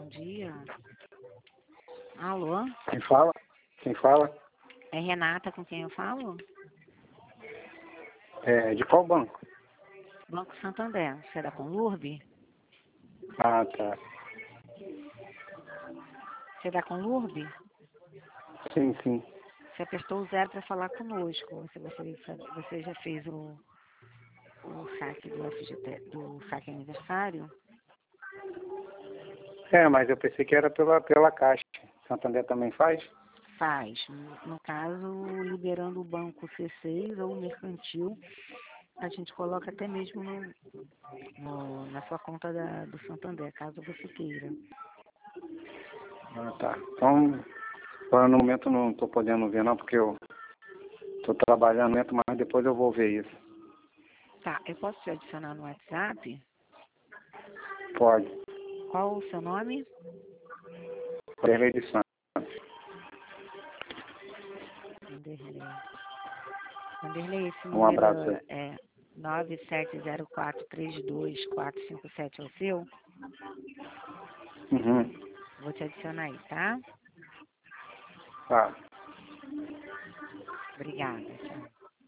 Bom dia. Alô? Quem fala? Quem fala? É Renata com quem eu falo? É, de qual banco? Banco Santander. Você é da Conlurb? Ah, tá. Você é da Conlurb? Sim, sim. Você apertou o 0 para falar conosco. Você já fez o saque do FGT, do saque aniversário? É, mas eu pensei que era pela Caixa. Santander também faz? Faz. No caso, liberando o banco C6 ou o mercantil, a gente coloca até mesmo na sua conta do Santander, caso você queira. Ah, tá. Então, agora no momento eu não estou podendo ver não, porque eu estou trabalhando, mas depois eu vou ver isso. Tá, eu posso te adicionar no WhatsApp? Pode. Qual o seu nome? Derlei de Santos. Vanderlei, esse Um abraço número aí. é 9704322457, é o seu? Uhum. Vou te adicionar aí, tá? Tá. Obrigada, tchau.